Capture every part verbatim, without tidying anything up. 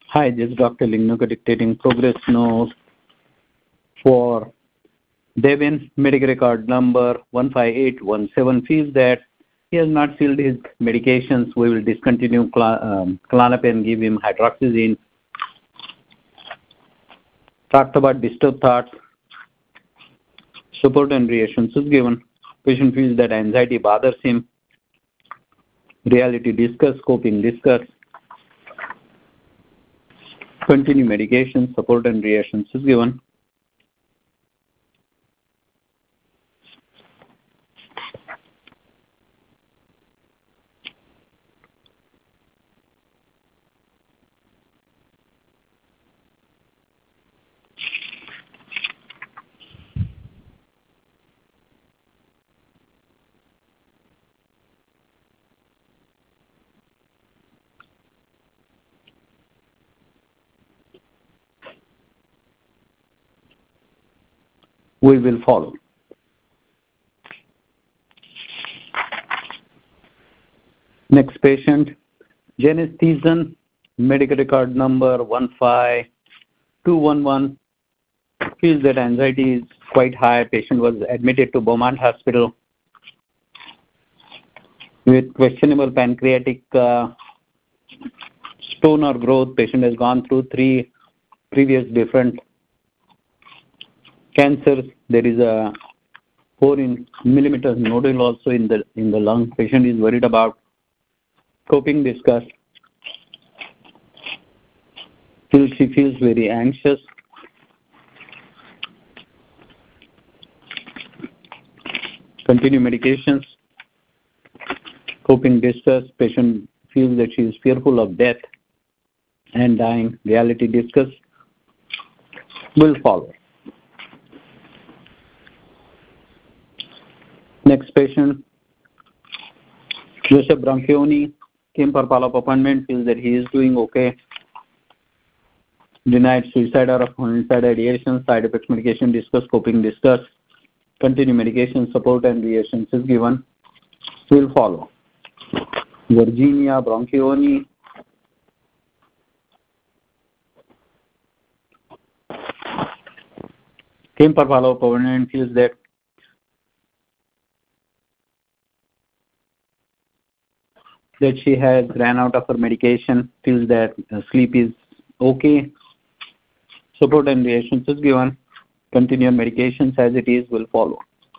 Hi, this is Doctor Lingnuka dictating progress note for Devin, medical record number one five eight one seven. Feels that he has not filled his medications. We will discontinue cl um, Klonopin, give him hydroxyzine. Talked about disturbed thoughts, support and reactions is given. Patient feels that anxiety bothers him. Reality discuss, coping discuss. Continue medication, support and reactions is given. We will follow. Next patient, Janice Thiessen, medical record number one five two one one. Feels that anxiety is quite high. Patient was admitted to Beaumont Hospital with questionable pancreatic uh, stone or growth. Patient has gone through three previous different cancers. There is a four in millimeter nodule also in the in the lung. Patient is worried about. Coping discuss. Feels she feels very anxious. Continue medications. Coping discuss. Patient feels that she is fearful of death and dying. Reality discuss. Will follow. Next patient, Joseph Branchioni, came for follow-up appointment, feels that he is doing okay. Denied suicide or homicide ideation, side effects medication discuss, coping discuss. Continue medication, support and reactions is given. Will follow. Virginia Branchioni, came for follow-up appointment, feels that that she has ran out of her medication, feels that sleep is okay. Support and reactions is given. Continue medications as it is will follow.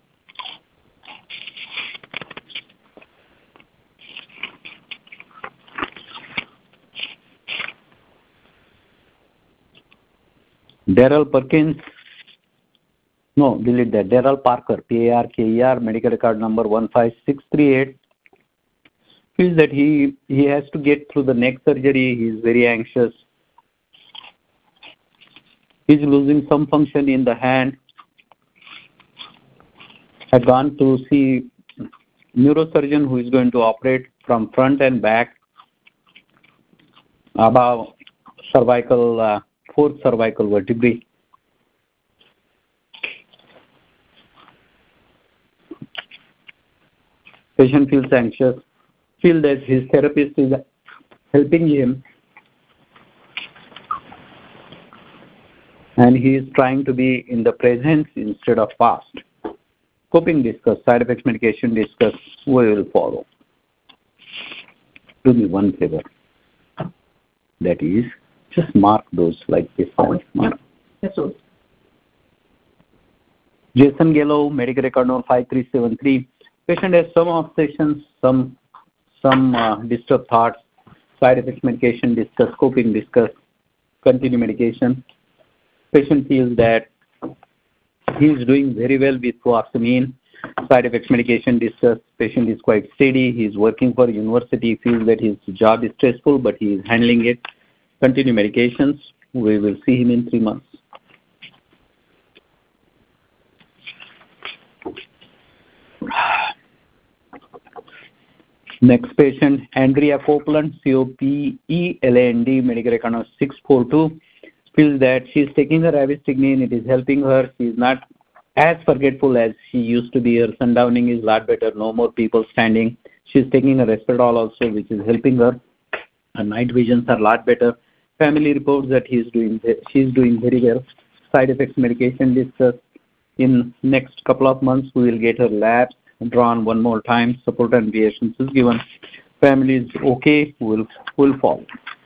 Daryl Perkins, no, delete that. Daryl Parker, P A R K E R, medical record number one five six three eight. Feels that he, he has to get through the neck surgery. He is very anxious. He is losing some function in the hand. Had gone to see neurosurgeon who is going to operate from front and back above cervical, uh, fourth cervical vertebrae. Patient feels anxious. Feel that his therapist is helping him and he is trying to be in the present instead of past. Coping discuss, side effects medication discuss, we will follow. Do me one favor. That is, just mark those like this one. Mark. Yes, sir. Jason Gallo, medical record number five three seven three. Patient has some obsessions, some some uh, disturbed thoughts, side effects medication discuss, coping discuss, continue medication. Patient feels that he is doing very well with fluoxamine, side effects medication discuss. Patient is quite steady. He is working for university, feels that his job is stressful, but he is handling it. Continue medications. We will see him in three months. Next patient, Andrea Copeland, C O P E L A N D, medical record number six four two. Feels that she is taking her avastignin. It is helping her. She is not as forgetful as she used to be. Her sundowning is a lot better. No more people standing. She is taking her Risperdal also, which is helping her. Her night visions are a lot better. Family reports that he is doing, she is doing very well. Side effects medication discussed. In next couple of months, we will get her labs drawn one more time. Support and reassurances given. Family is okay. Will will follow.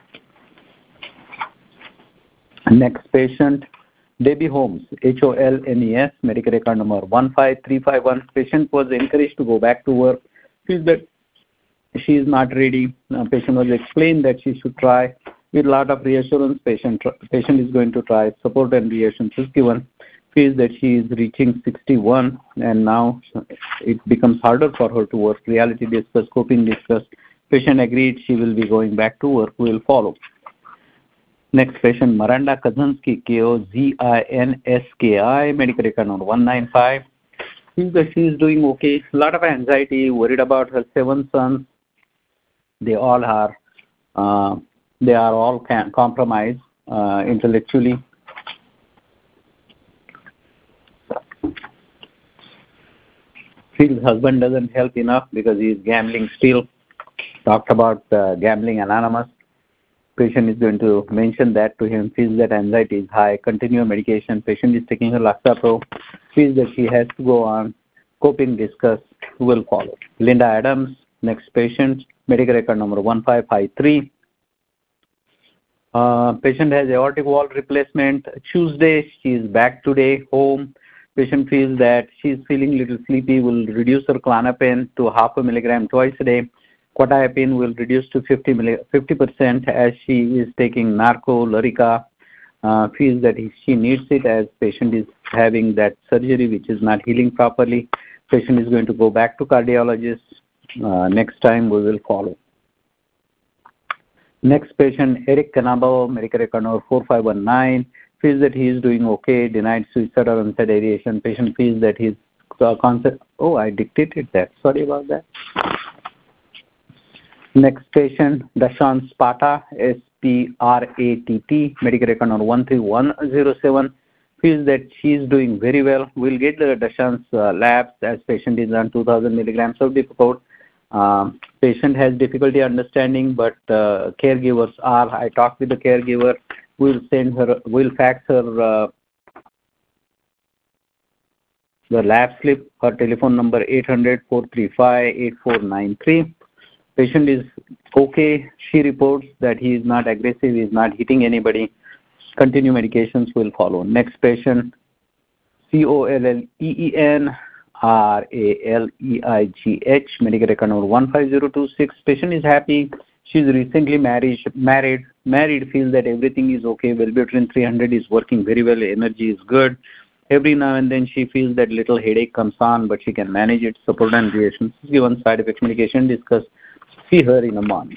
Next patient, Debbie Holmes, H O L N E S, medical record number one five three five one. Patient was encouraged to go back to work. Feels that she is not ready. Uh, patient was explained that she should try. With a lot of reassurance, patient patient is going to try. Support and reassurances given. Feels that she is reaching sixty-one and now it becomes harder for her to work. Reality discussed, coping discussed. Patient agreed she will be going back to work. We will follow. Next patient, Miranda Kaczynski, K O Z I N S K I, medical record number one nine five. Feels that she is doing okay. A lot of anxiety, worried about her seven sons. They all are, uh, they are all can compromised uh, intellectually. Feels husband doesn't help enough because he is gambling still. Talked about uh, gambling anonymous. Patient is going to mention that to him. Feels that anxiety is high. Continue medication. Patient is taking her Laxapro. Feels that she has to go on. Coping discuss will follow. Linda Adams, next patient, medical record number one five five three. Uh, patient has aortic valve replacement. Tuesday, she is back today, home. Patient feels that she is feeling a little sleepy. Will reduce her Klonopin to half a milligram twice a day. Quetiapine will reduce to fifty percent as she is taking narco, Lyrica. Uh, feels that he, she needs it as patient is having that surgery which is not healing properly. Patient is going to go back to cardiologist. Uh, next time we will follow. Next patient, Eric Canabo, medical record number four five one nine. Feels that he is doing okay, denied suicide or unsaid aeration. Patient feels that his uh, concept, oh, I dictated that. Sorry about that. Next patient, Dashan Spata, S P R A T T, medical record number one three one zero seven. Feels that she is doing very well. We'll get the Dashan's uh, labs as patient is on two thousand milligrams of Difficult. Uh, patient has difficulty understanding, but uh, caregivers are. I talked with the caregiver. We'll send her, we'll fax her uh, the lab slip. Her telephone number eight hundred, four three five, eight four nine three. Patient is okay. She reports that he is not aggressive, he is not hitting anybody. Continue medications will follow. Next patient, C O L L E E N R A L E I G H, medical record number one five zero two six. Patient is happy. She is recently married, married, married, feels that everything is okay. Wellbutrin three hundred is working very well, energy is good. Every now and then she feels that little headache comes on, but she can manage it. Support and reactions given. Side effects medication discussed. See her in a month.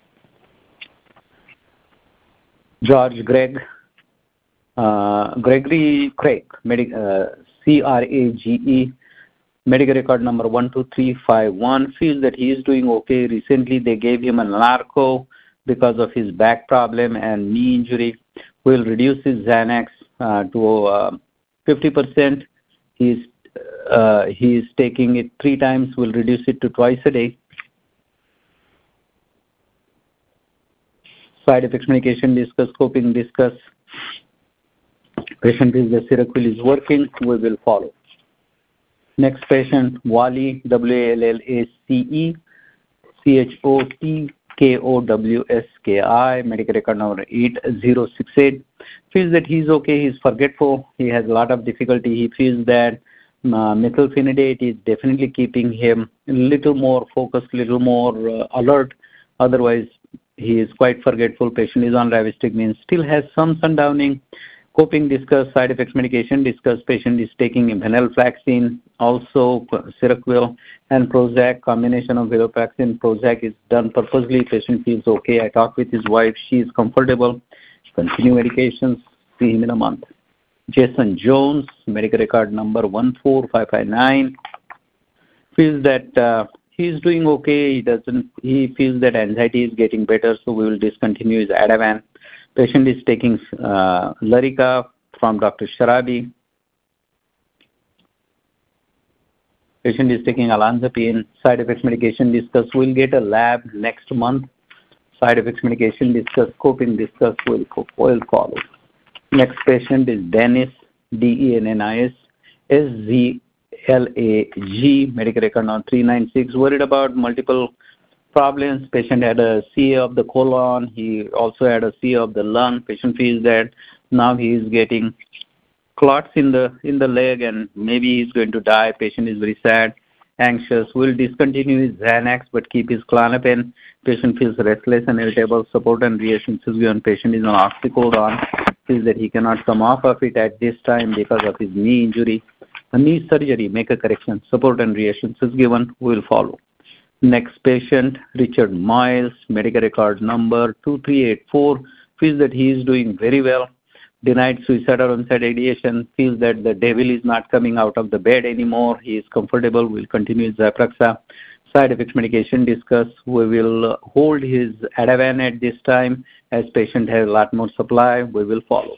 George Gregg, uh, Gregory Craig, medic, uh, C R A G E, medical record number one two three five one, feels that he is doing okay. Recently they gave him a narco because of his back problem and knee injury. Will reduce his Xanax uh, to uh, fifty percent. He's, uh, he is taking it three times. Will reduce it to twice a day. Side effects medication discuss, coping discuss. Patient is the Seroquel is working, we will follow. Next patient, Wally, W A L L A C E, C H O T K O W S K I, medical record number eight zero six eight. Feels that he's okay, he's forgetful, he has a lot of difficulty. He feels that uh, methylphenidate is definitely keeping him a little more focused, little more uh, alert. Otherwise, he is quite forgetful. Patient is on rivastigmine, still has some sundowning. Coping discuss, side effects medication discuss. Patient is taking venlafaxine, also Seroquel and Prozac. Combination of venlafaxine, Prozac is done purposely. Patient feels okay. I talked with his wife. She is comfortable. Continue medications. See him in a month. Jason Jones, medical record number one four five five nine. Feels that uh, he is doing okay. He doesn't. He feels that anxiety is getting better, so we will discontinue his Ativan. Patient is taking uh, Lyrica from Doctor Sharabi. Patient is taking olanzapine. Side effects medication discussed. We'll get a lab next month. Side effects medication discussed, coping discussed will, will follow. Next patient is Dennis, D E N N I S, S Z L A G, medical record on three nine six, worried about multiple problems. Patient had a C A of the colon. He also had a C A of the lung. Patient feels that now he is getting clots in the in the leg and maybe he's going to die. Patient is very sad, anxious. Will discontinue his Xanax but keep his Klonopin. Patient feels restless and irritable. Support and reassurances given. Patient is on oxycodone. Feels that he cannot come off of it at this time because of his knee injury. A knee surgery, make a correction. Support and reassurances given will follow. Next patient, Richard Miles, medical record number two three eight four, feels that he is doing very well. Denied suicide or homicide ideation, feels that the devil is not coming out of the bed anymore. He is comfortable, will continue his Zyprexa. Side effects medication discuss. We will hold his Ativan at this time as patient has a lot more supply. We will follow.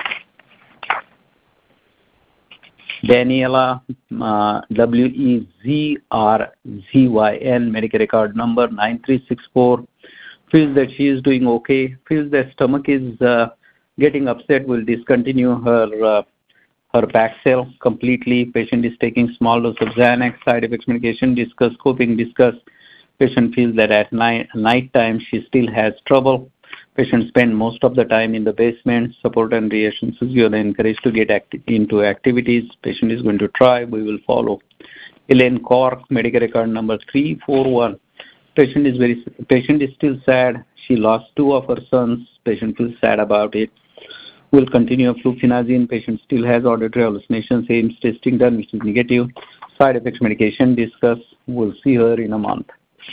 Daniela, uh, W E Z R Z Y N, medical record number nine three six four, feels that she is doing okay, feels that stomach is uh, getting upset, will discontinue her uh, her Paxil completely. Patient is taking small dose of Xanax. Side effects medication discuss, coping discuss. Patient feels that at night night time she still has trouble. Patient spend most of the time in the basement. Support and reassurances. You are encouraged to get acti- into activities. Patient is going to try. We will follow. Elaine Cork, medical record number three four one. Patient is very. Patient is still sad. She lost two of her sons. Patient feels sad about it. Will continue fluconazine. Patient still has auditory hallucinations. Ames testing done, which is negative. Side effects medication discuss. We'll see her in a month.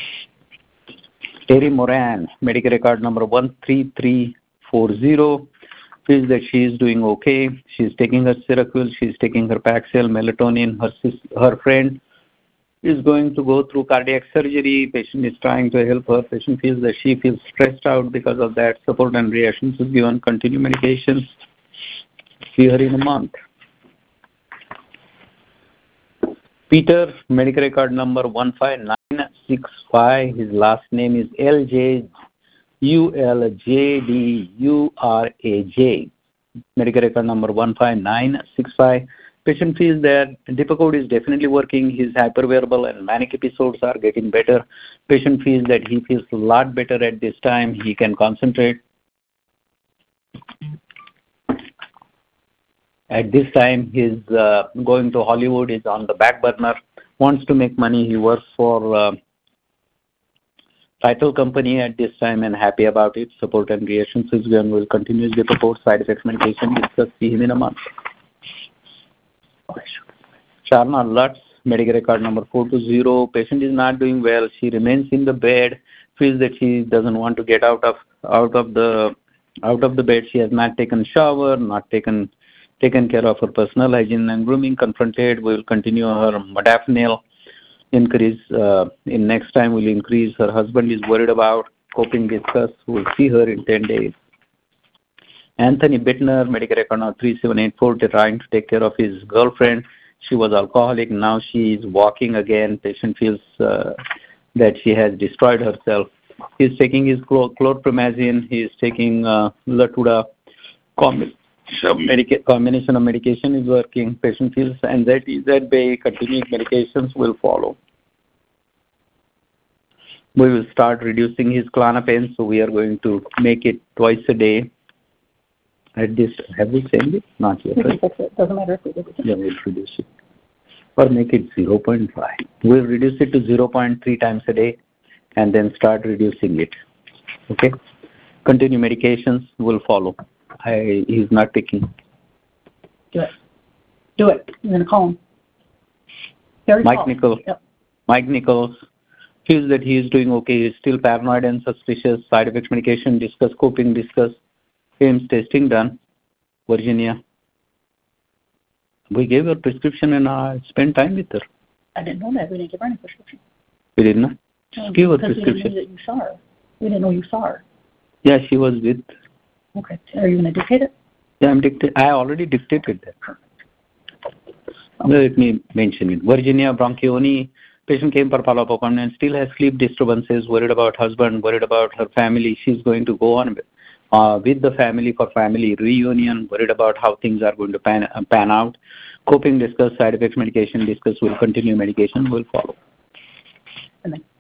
Terry Moran, medical record number one three three four zero, feels that she is doing okay. She is taking her Seroquel, she is taking her Paxil, melatonin. Her sis, her friend is going to go through cardiac surgery. Patient is trying to help her. Patient feels that she feels stressed out because of that. Support and reassurances given. Continue medications. See her in a month. Peter, medical record number one five nine six five. His last name is L J U L J D U R A J. Medical record number one five nine six five. Patient feels that Depakote is definitely working. His hyperverbal and manic episodes are getting better. Patient feels that he feels a lot better at this time. He can concentrate. At this time, his uh, going to Hollywood is on the back burner. Wants to make money. He works for uh, title company at this time and happy about it. Support and reassurances and will continue the support. Side effects medication. Discuss. See him in a month. Sharna Lutz, medical record number four two zero. Patient is not doing well. She remains in the bed. Feels that she doesn't want to get out of out of the out of the bed. She has not taken shower, not taken taken care of her personal hygiene and grooming. Confronted. We will continue her modafinil. Increase uh, in next time. Will increase. Her husband is worried about. Coping discuss. We'll see her in ten days. Anthony Bittner, medical record number three seven eight four, trying to take care of his girlfriend. She was alcoholic. Now she is walking again. Patient feels uh, that she has destroyed herself. He is taking his chlorpromazine. He is taking uh, Latuda. Combination of medication is working. Patient feels anxiety is at bay. Continuing medications will follow. We will start reducing his Klonopin, so we are going to make it twice a day. At this, have we changed it? Not yet, right? It doesn't matter if we do it. Yeah, we'll reduce it. Or make it zero point five. We'll reduce it to zero point three times a day and then start reducing it. Okay? Continue medications will follow. I, he's not taking. Do it. Do it. You're going to call him. Very Mike call. Nichols. Yep. Mike Nichols feels that he is doing okay. He's still paranoid and suspicious. Side effects medication, discuss, coping, discuss. Ames testing done. Virginia. We gave her prescription and I spent time with her. I didn't know that. We didn't give her any prescription. We did not? No, give her because prescription. we didn't know that you saw her. We didn't know you saw her. Yeah, she was with. Okay. Are you going to dictate it? Yeah, I'm dictate. I already dictated that. Let me mention it. Virginia Bronchioni, Patient came for follow-up appointment, still has sleep disturbances, worried about husband, worried about her family. She's going to go on uh, with the family for family reunion, worried about how things are going to pan, uh, pan out. Coping discuss, side effects medication discuss, will continue medication, will follow. And then